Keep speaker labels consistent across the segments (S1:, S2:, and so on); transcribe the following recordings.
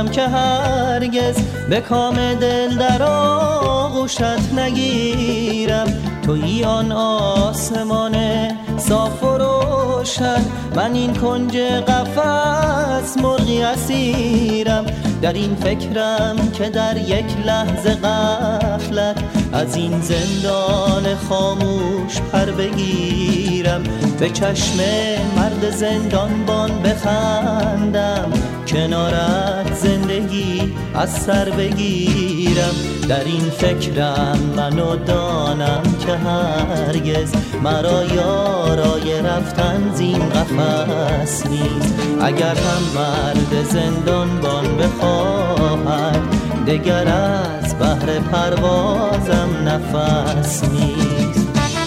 S1: دانم که هرگز به کام دل در آغوشت نگیرم. تویی آن آسمان صاف و روشن، من این کنج قفس مرغی اسیرم. در این فکرم که در یک لحظه غفلت از این زندان خاموش پر بگیرم. به چشم مرد زندانبان بخندم، کنارت زندگی از سر بگیرم. در این فکرم منو دانم که هرگز مرا یارای رفتن زین قفس نیست. اگر هم مرد زندانبان بخواهد، دگر از بحر پروازم نفس نیست.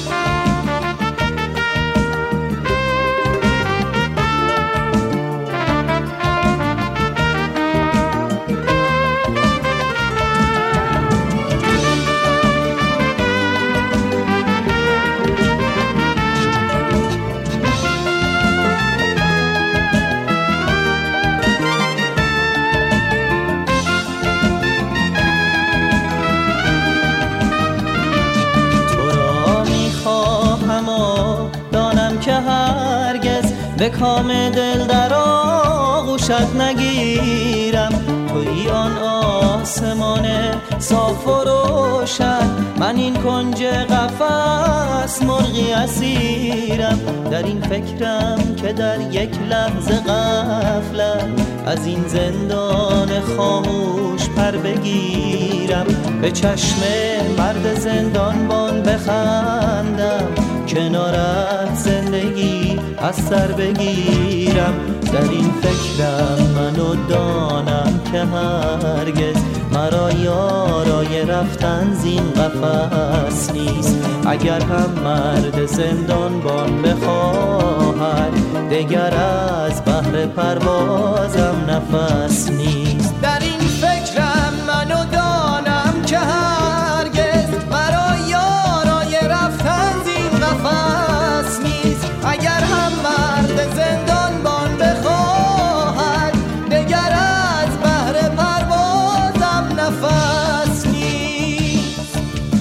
S1: که هرگز به کام دل در آغوشت نگیرم. تویی آن آسمان صاف و روشن، من این کنج قفس مرغی اسیرم. در این فکرم که در یک لحظه غفلت از این زندان خاموش پر بگیرم. به چشم مرد زندانبان بخندم، کنارت زندگی از سر بگیرم. در این فکرم منو دانم که هرگز مرا یارای رفتن زین قفس نیست. اگر هم مرد زندانبان بخواهد، دگر از بحر پروازم نفس نیست.
S2: در این فکرم منو دانم که هرگز مرا یارای رفتن زین قفس نیست. اگر هم مرد زندانبان بخواهد، دگر از بحر پروازم نفس نیست.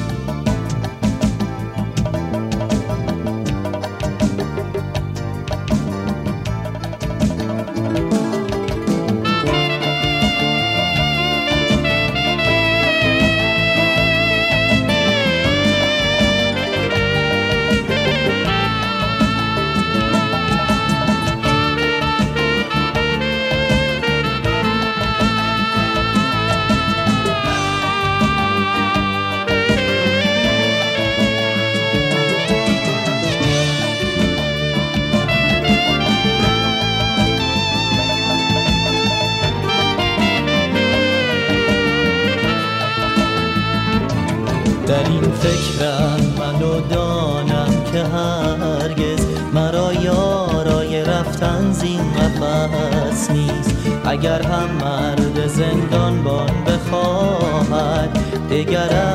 S1: در این فکرم منو دانم که هرگز مرا یارای رفتن زین قفس نیست. اگر هم مرد زندانبان بخواهد، دگر